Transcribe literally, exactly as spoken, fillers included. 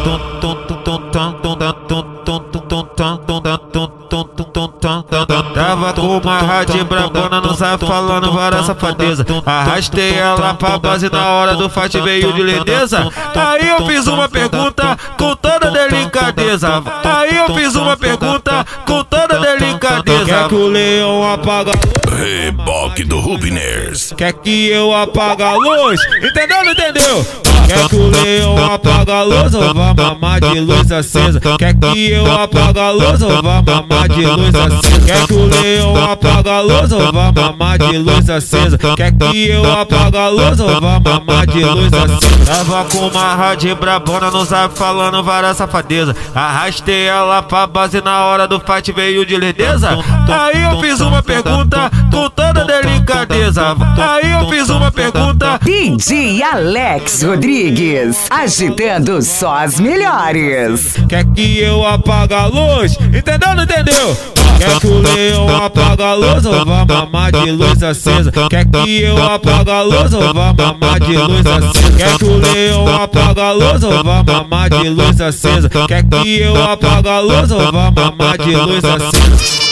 Tava com uma rádio brabona no zap falando várias safadeza. Arrastei ela pra base na hora do fight, veio de lindeza. Aí eu fiz uma pergunta com toda delicadeza. Aí eu fiz uma pergunta com toda delicadeza. Quer que o leão apaga a luz? Reboque do Rubiners. Quer que eu apague a luz? Entendeu, não entendeu? Quer que o leão apague a luz ou vá mamar de luz acesa? Quer que eu apague a luz ou vá mamar de luz acesa? Quer que o leão apague a luz ou vá mamar de luz acesa? Quer que eu apague a luz ou vá mamar de luz acesa? Tava com uma rádio brabona no zap falando várias safadeza. Arrastei ela pra base na hora do fight, veio de lindeza. Aí eu fiz uma pergunta com toda delicadeza. Aí eu fiz uma pergunta. D J Alex Rodrigues, agitando só as melhores. Quer que eu apague a luz? Entendeu, não entendeu? Quer que o leão apague a luz ou vá mamar de luz acesa? Quer que eu apague a luz ou vá mamar de luz acesa? Quer que o leão apague a luz ou vá mamar de luz acesa? Quer que eu apague a luz ou vá mamar de luz acesa?